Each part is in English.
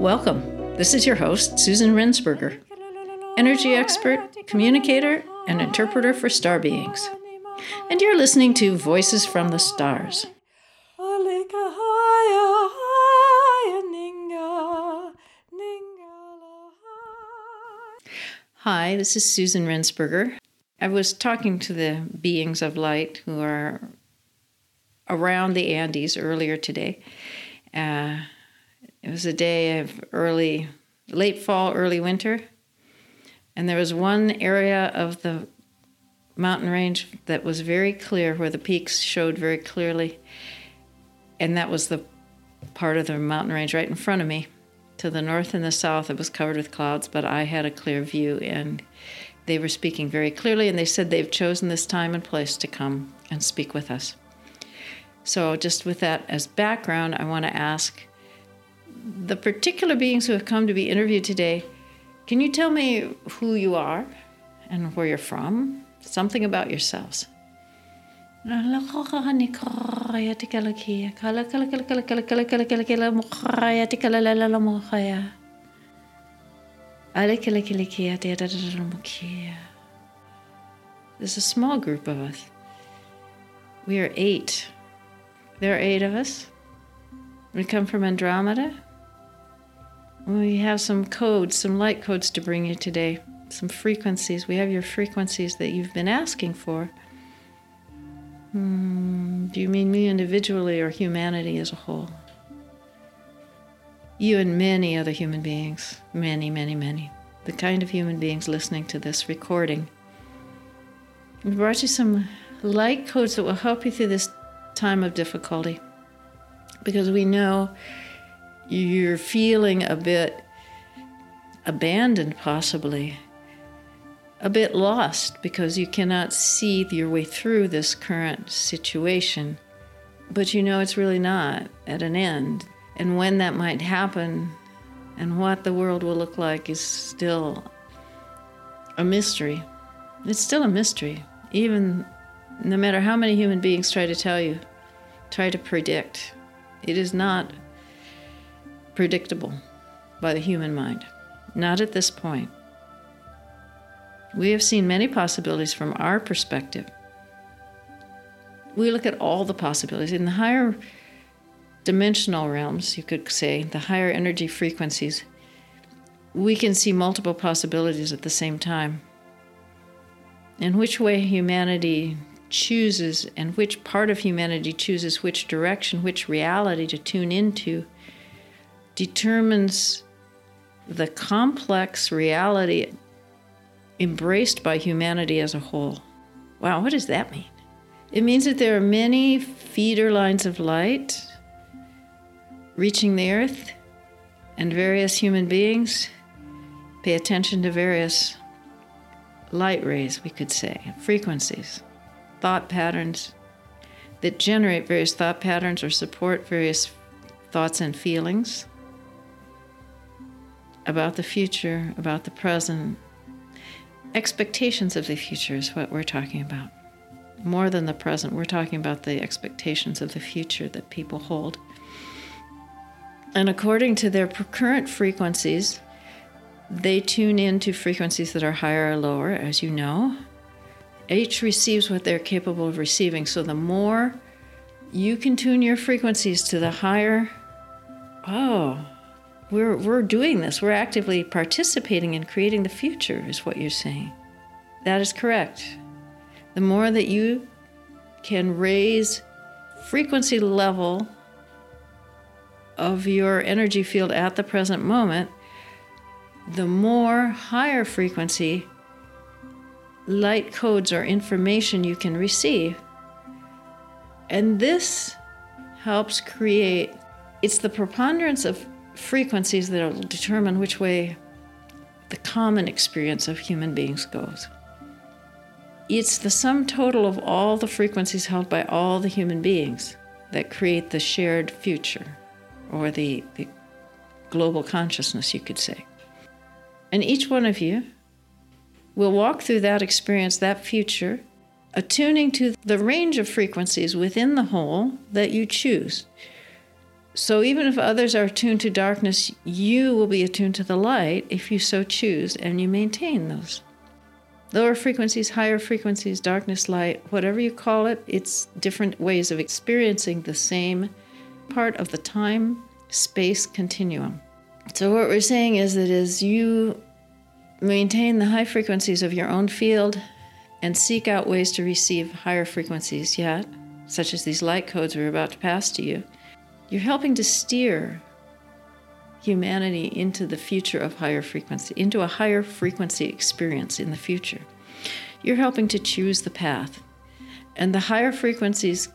Welcome. This is your host, Susan Rensberger, energy expert, communicator, and interpreter for star beings. And you're listening to Voices from the Stars. Hi, this is Susan Rensberger. I was talking to the beings of light who are around the Andes earlier today. It was a day of late fall, early winter, and there was one area of the mountain range that was very clear, where the peaks showed very clearly, and that was the part of the mountain range right in front of me. To the north and the south, it was covered with clouds, but I had a clear view, and they were speaking very clearly, and they said they've chosen this time and place to come and speak with us. So just with that as background, I want to ask the particular beings who have come to be interviewed today, can you tell me who you are and where you're from? Something about yourselves. There's a small group of us. We are 8. There are 8 of us. We come from Andromeda. We have some codes, some light codes to bring you today, some frequencies. We have your frequencies that you've been asking for. Do you mean me individually or humanity as a whole? You and many other human beings, many, many, many. The kind of human beings listening to this recording. We brought you some light codes that will help you through this time of difficulty, because we know you're feeling a bit abandoned, possibly a bit lost, because you cannot see your way through this current situation, but you know it's really not at an end. And when that might happen and what the world will look like is still a mystery. It's still a mystery, even no matter how many human beings try to tell you, try to predict. It is not predictable by the human mind. Not at this point. We have seen many possibilities from our perspective. We look at all the possibilities. In the higher dimensional realms, you could say, the higher energy frequencies, we can see multiple possibilities at the same time. And which way humanity chooses, and which part of humanity chooses which direction, which reality to tune into, determines the complex reality embraced by humanity as a whole. Wow, what does that mean? It means that there are many feeder lines of light reaching the earth, and various human beings pay attention to various light rays, we could say, frequencies, thought patterns that generate various thought patterns or support various thoughts and feelings about the future, about the present. Expectations of the future is what we're talking about. More than the present, we're talking about the expectations of the future that people hold. And according to their current frequencies, they tune into frequencies that are higher or lower, as you know. Each receives what they're capable of receiving. So the more you can tune your frequencies to the higher, we're doing this. We're actively participating in creating the future, is what you're saying. That is correct. The more that you can raise frequency level of your energy field at the present moment, the more higher frequency light codes or information you can receive. And this helps create, it's the preponderance of frequencies that will determine which way the common experience of human beings goes. It's the sum total of all the frequencies held by all the human beings that create the shared future, or the global consciousness, you could say. And each one of you will walk through that experience, that future, attuning to the range of frequencies within the whole that you choose. So even if others are attuned to darkness, you will be attuned to the light if you so choose, and you maintain those. Lower frequencies, higher frequencies, darkness, light, whatever you call it, it's different ways of experiencing the same part of the time-space continuum. So what we're saying is that as you maintain the high frequencies of your own field and seek out ways to receive higher frequencies yet, such as these light codes we're about to pass to you, you're helping to steer humanity into the future of higher frequency, into a higher frequency experience in the future. You're helping to choose the path. And the higher frequencies,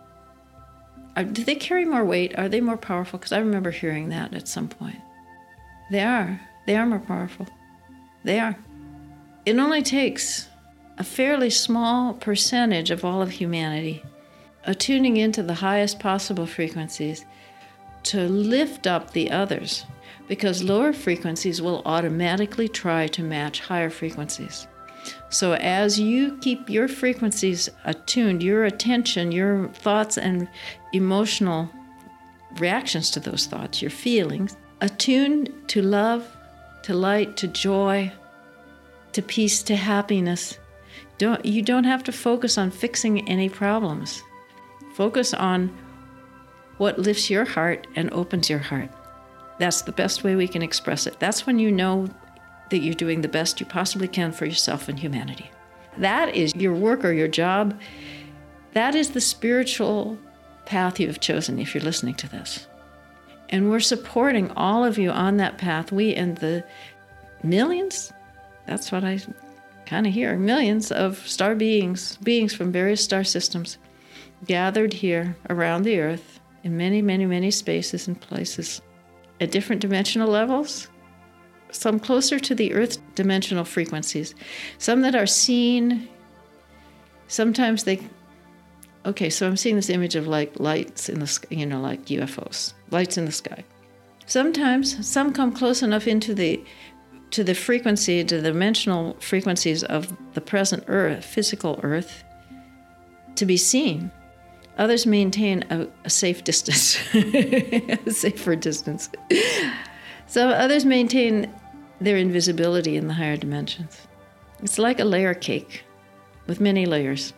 do they carry more weight? Are they more powerful? Because I remember hearing that at some point. They are. They are more powerful. They are. It only takes a fairly small percentage of all of humanity attuning into the highest possible frequencies to lift up the others, because lower frequencies will automatically try to match higher frequencies. So as you keep your frequencies attuned, your attention, your thoughts and emotional reactions to those thoughts, your feelings, attuned to love, to light, to joy, to peace, to happiness, you don't have to focus on fixing any problems. Focus on what lifts your heart and opens your heart. That's the best way we can express it. That's when you know that you're doing the best you possibly can for yourself and humanity. That is your work or your job. That is the spiritual path you have chosen if you're listening to this. And we're supporting all of you on that path. We and the millions, that's what I kind of hear, millions of star beings from various star systems gathered here around the earth in many, many, many spaces and places at different dimensional levels, some closer to the earth dimensional frequencies, some that are seen. Sometimes so I'm seeing this image of like lights in the sky, like UFOs, lights in the sky. Sometimes some come close enough into the frequency, to the dimensional frequencies of the present earth, physical earth, to be seen. Others maintain a safe distance, a safer distance. So others maintain their invisibility in the higher dimensions. It's like a layer cake with many layers.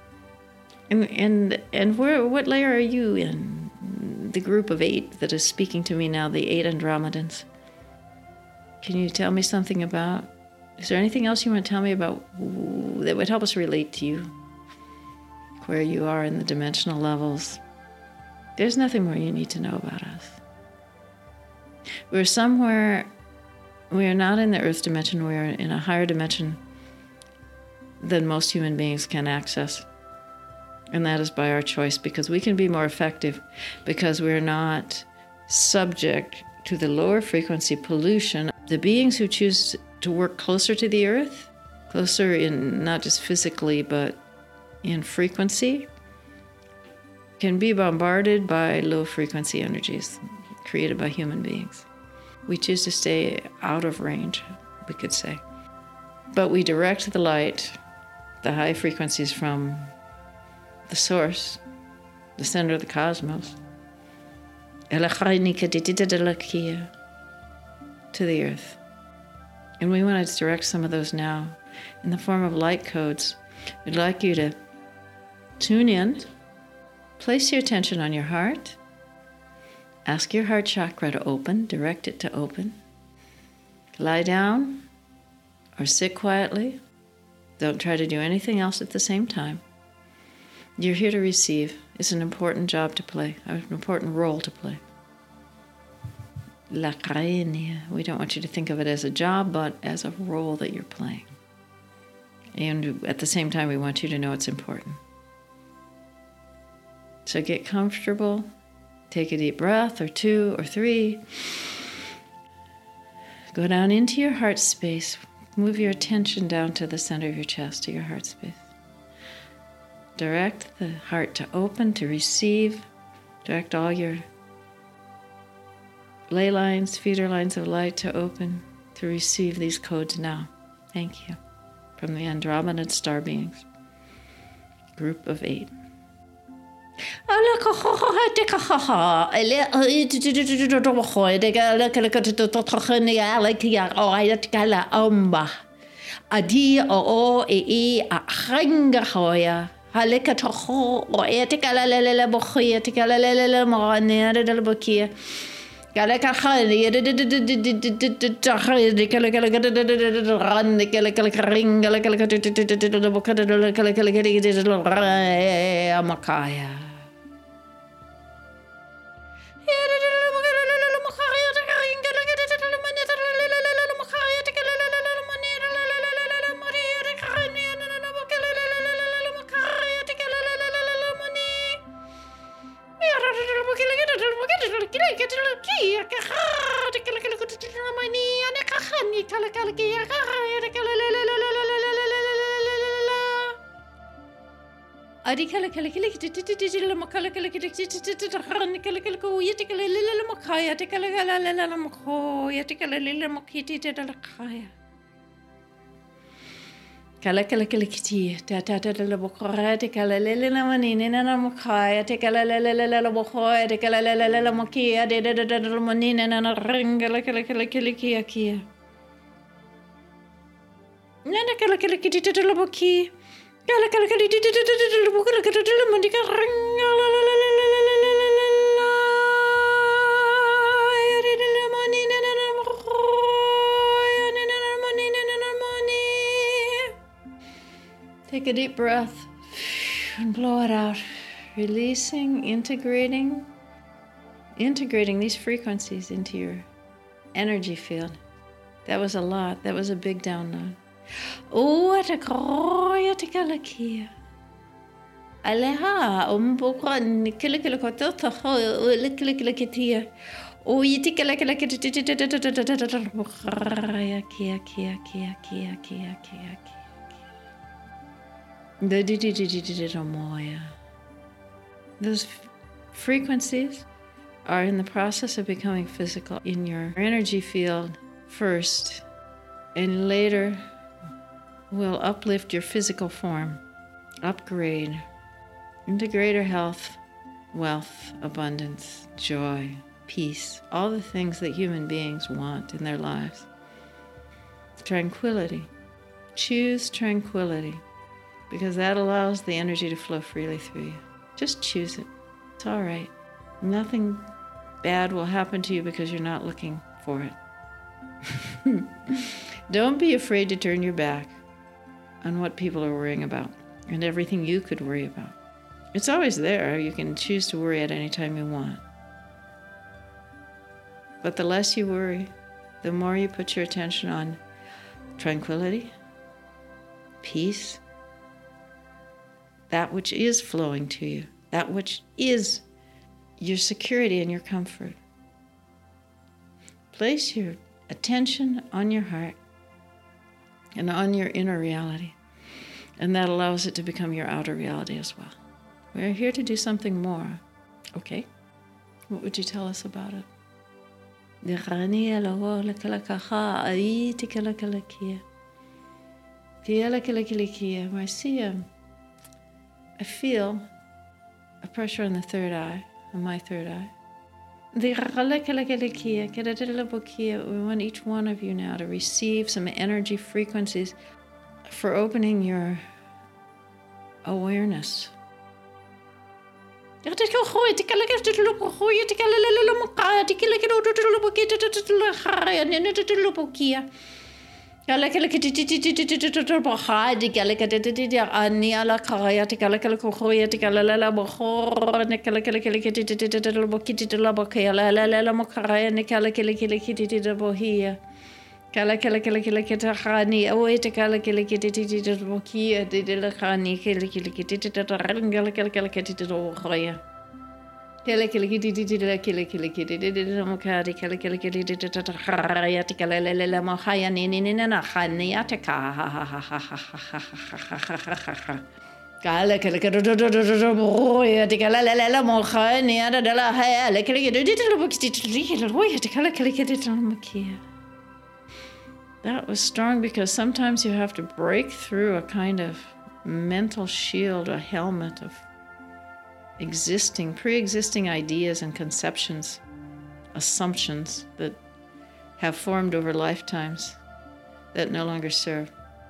And what layer are you in? The group of 8 that is speaking to me now, the 8 Andromedans. Can you tell me something about, is there anything else you want to tell me about that would help us relate to you? Where you are in the dimensional levels. There's nothing more you need to know about us. We're somewhere, we are not in the earth dimension, we are in a higher dimension than most human beings can access. And that is by our choice, because we can be more effective, because we're not subject to the lower frequency pollution. The beings who choose to work closer to the earth, closer in not just physically, but in frequency, can be bombarded by low frequency energies created by human beings. We choose to stay out of range, we could say. But we direct the light, the high frequencies from the source, the center of the cosmos, to the earth. And we want to direct some of those now in the form of light codes. We'd like you to tune in, place your attention on your heart, ask your heart chakra to open, direct it to open. Lie down or sit quietly. Don't try to do anything else at the same time. You're here to receive. It's an important job to play, an important role to play. La Caenia. We don't want you to think of it as a job, but as a role that you're playing. And at the same time, we want you to know it's important. So get comfortable, take a deep breath or 2 or 3. Go down into your heart space. Move your attention down to the center of your chest, to your heart space. Direct the heart to open, to receive. Direct all your ley lines, feeder lines of light to open, to receive these codes now. Thank you. From the Andromedan star beings, group of 8. Adi o e a hanga hoya. Haleka toho o e te kala lele bokhia te kala lele mo ne ada dal bokia. Kala ka khali de kala kala ran de kala kala ring kala kala bokada kala kala makaya. Adi kala kala kala kala makala kala kala kala kala kala ko yete kala lele makaya te kala kala lele makho yete kala lele makiti te dala kaya kala kala kala kiti ta ta ta dala bokora te kala lele na manine na makaya te kala lele lele bokho te kala lele makia de dala manine na ringala kala kala kala kia kia nana kala kala kiti te dala boki kala kala kala kala kala mandika ringa la la la la la la la la la la ya de la mani na na na ya na na mani na na mani. Take a deep breath and blow it out, releasing, integrating these frequencies into your energy field. That was a lot. That was a big download. Te kroya te kala kia. Aleha umbukra nikila kila koto to ho likila kila kitia. O yiti kala kala kia kia kia kia kia kia kia kia. Those frequencies are in the process of becoming physical in your energy field first, and later will uplift your physical form, upgrade into greater health, wealth, abundance, joy, peace, all the things that human beings want in their lives. Tranquility. Choose tranquility, because that allows the energy to flow freely through you. Just choose it. It's all right. Nothing bad will happen to you because you're not looking for it. Don't be afraid to turn your back on what people are worrying about and everything you could worry about. It's always there. You can choose to worry at any time you want. But the less you worry, the more you put your attention on tranquility, peace, that which is flowing to you, that which is your security and your comfort. Place your attention on your heart and on your inner reality, and that allows it to become your outer reality as well. We're here to do something more. Okay? What would you tell us about it? I feel a pressure on the third eye, on my third eye. We want each one of you now to receive some energy frequencies for opening your awareness. That was strong because sometimes you have to break through a kind of mental shield, a helmet of pre-existing ideas and conceptions, assumptions that have formed over lifetimes that no longer serve.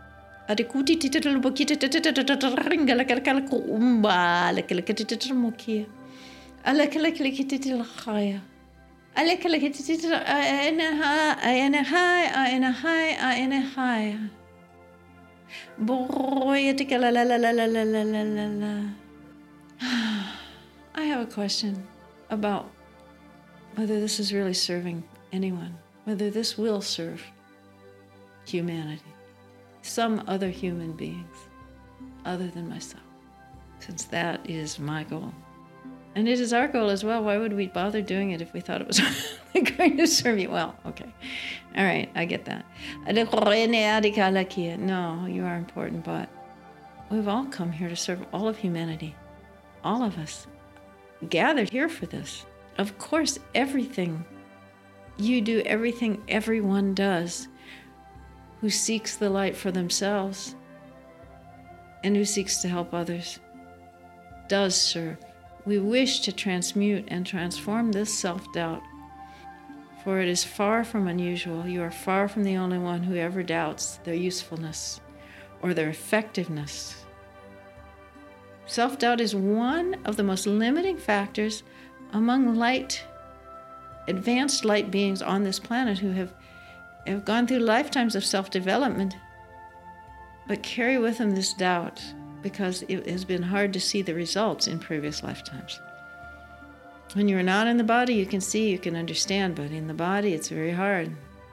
I have a question about whether this is really serving anyone, whether this will serve humanity, some other human beings other than myself, since that is my goal. And it is our goal as well. Why would we bother doing it if we thought it was going to serve you? Well, okay. All right, I get that. No, you are important, but we've all come here to serve all of humanity. All of us gathered here for this. Of course, everything you do, everything everyone does who seeks the light for themselves and who seeks to help others does serve. We wish to transmute and transform this self-doubt, for it is far from unusual. You are far from the only one who ever doubts their usefulness or their effectiveness. Self-doubt is one of the most limiting factors among advanced light beings on this planet who have gone through lifetimes of self-development, but carry with them this doubt because it has been hard to see the results in previous lifetimes. When you're not in the body, you can see, you can understand, but in the body, it's very hard.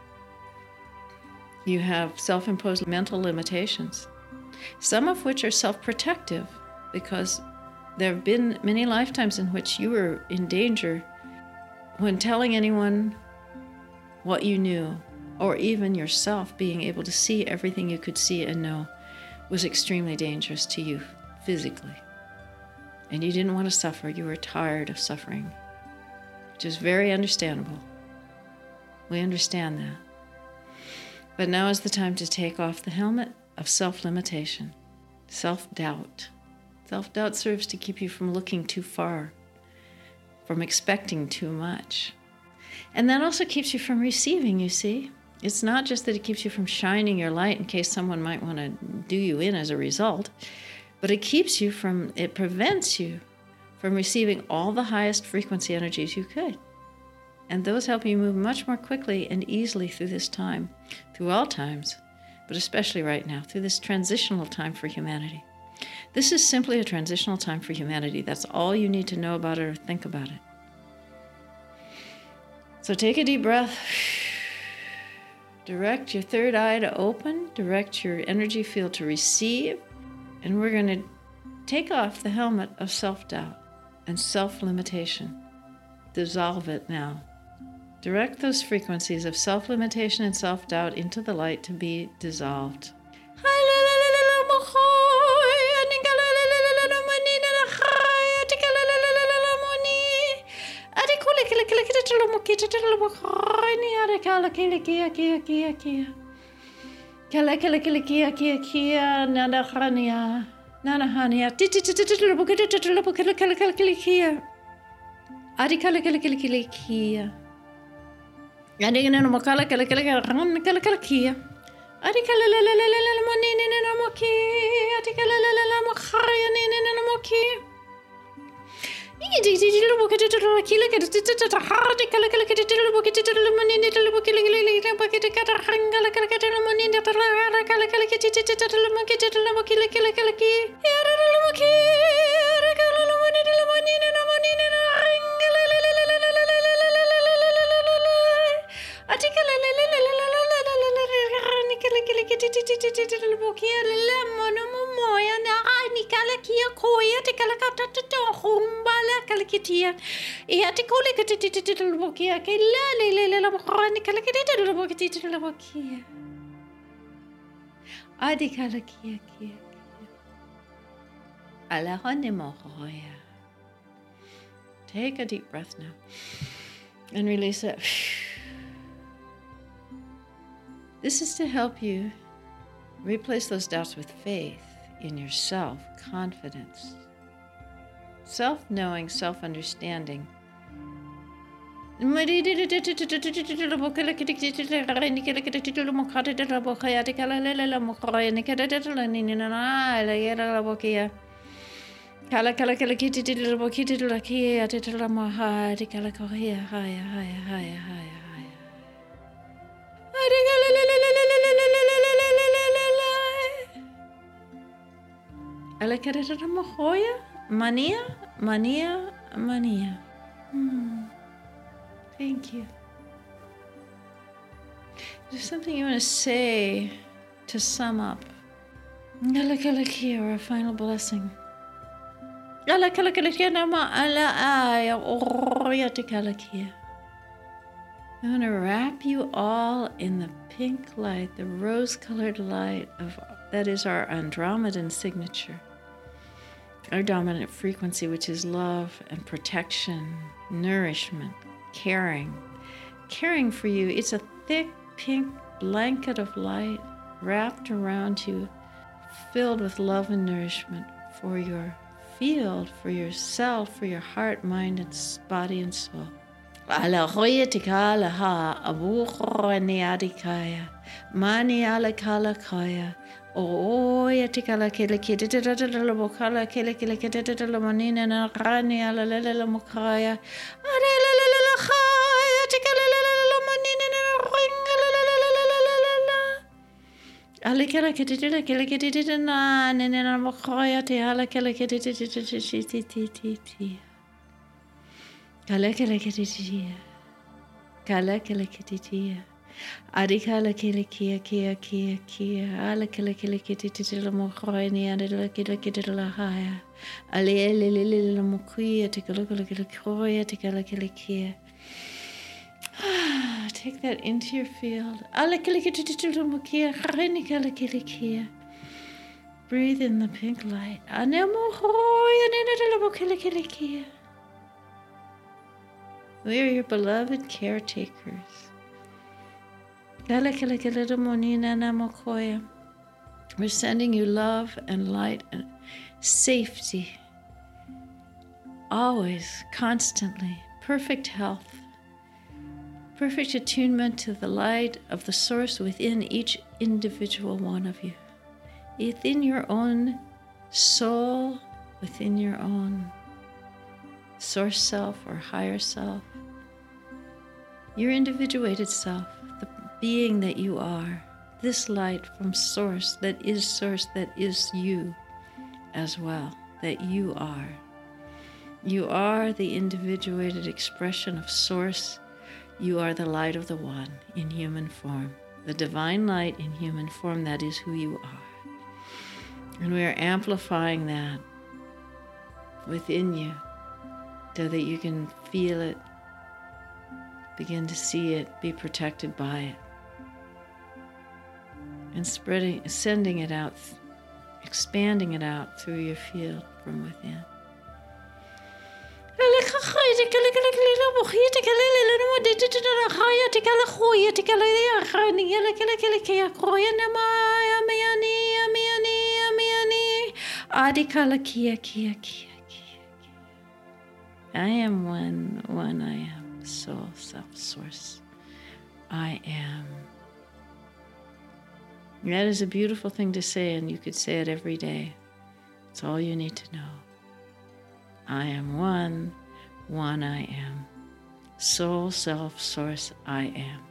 You have self-imposed mental limitations, some of which are self-protective, because there have been many lifetimes in which you were in danger when telling anyone what you knew, or even yourself being able to see everything you could see and know was extremely dangerous to you physically. And you didn't want to suffer. You were tired of suffering, which is very understandable. We understand that. But now is the time to take off the helmet of self-limitation, self-doubt. Self-doubt serves to keep you from looking too far, from expecting too much. And that also keeps you from receiving, you see. It's not just that it keeps you from shining your light in case someone might want to do you in as a result, but it prevents you from receiving all the highest frequency energies you could. And those help you move much more quickly and easily through this time, through all times, but especially right now, through this transitional time for humanity. This is simply a transitional time for humanity. That's all you need to know about it or think about it. So take a deep breath. Direct your third eye to open. Direct your energy field to receive. And we're going to take off the helmet of self-doubt and self-limitation. Dissolve it now. Direct those frequencies of self-limitation and self-doubt into the light to be dissolved. Take a deep breath now and release it. This is to help you replace those doubts with faith in yourself, confidence. self-knowing, self-understanding. Kala kala kala kiti titila bo kiti tila kia titila maha kala korea haya haya haya haya haya. Ala kara titila mahoya mania mania mania. Thank you. There's something you want to say to sum up. Ala kala kia, or a final blessing. I want to wrap you all in the pink light, the rose-colored light that is our Andromedan signature, our dominant frequency, which is love and protection, nourishment, caring for you. It's a thick pink blanket of light wrapped around you, filled with love and nourishment for your field, for yourself, for your heart, mind, and body and soul. Ala hoya tikala ha abu khoraniadikaya mani ala kala kaya oya tikala kele kete tetela bokala kele kele kete tetela manina na rani ala lele mokaya ala lele khaya tikala lele manina na ringa ala kele kete tetela na nena mokaya te ala kele kete tetela Kala kala kititia, kala kala kititia, adi kala kala kia, ala kala kala kititia la mokhoni, adi la kala la haya, ali la mokuya, tikala kala kroya, tikala kala kia. Take that into your field. Ala kala kititia la mokia, khani kala kia. Breathe in the pink light. Anemo hoya, nena la mokala kia. We are your beloved caretakers. We're sending you love and light and safety. Always, constantly, perfect health. Perfect attunement to the light of the source within each individual one of you. Within your own soul, within your own source self or higher self. Your individuated self, the being that you are, this light from source that is you as well, that you are. You are the individuated expression of source. You are the light of the one in human form, the divine light in human form, that is who you are. And we are amplifying that within you so that you can feel it, begin to see it, be protected by it. And sending it out, expanding it out through your field from within. I am one I am, soul, self-source. I am. That is a beautiful thing to say, and you could say it every day. It's all you need to know. I am one I am. Soul, self, source, I am.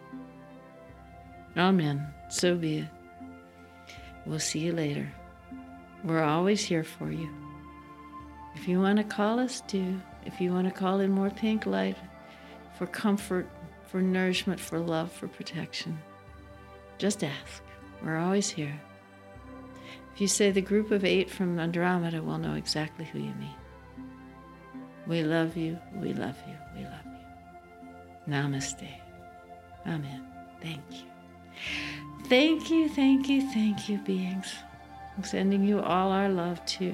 Amen. So be it. We'll see you later. We're always here for you. If you want to call us, do. If you want to call in more pink light for comfort, for nourishment, for love, for protection, just ask. We're always here. If you say the group of 8 from Andromeda, we'll know exactly who you mean. We love you, we love you, we love you. Namaste. Amen. Thank you. Thank you, thank you, thank you, beings. I'm sending you all our love, too.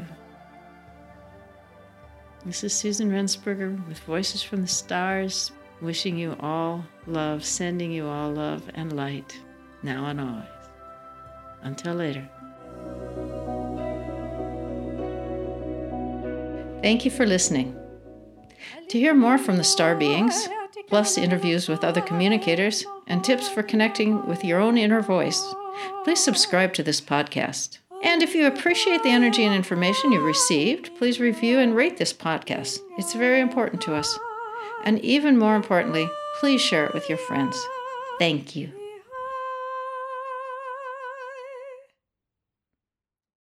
This is Susan Rensberger with Voices from the Stars, wishing you all love, sending you all love and light, now and always. Until later. Thank you for listening. To hear more from the star beings, plus interviews with other communicators and tips for connecting with your own inner voice, please subscribe to this podcast. And if you appreciate the energy and information you've received, please review and rate this podcast. It's very important to us. And even more importantly, please share it with your friends. Thank you.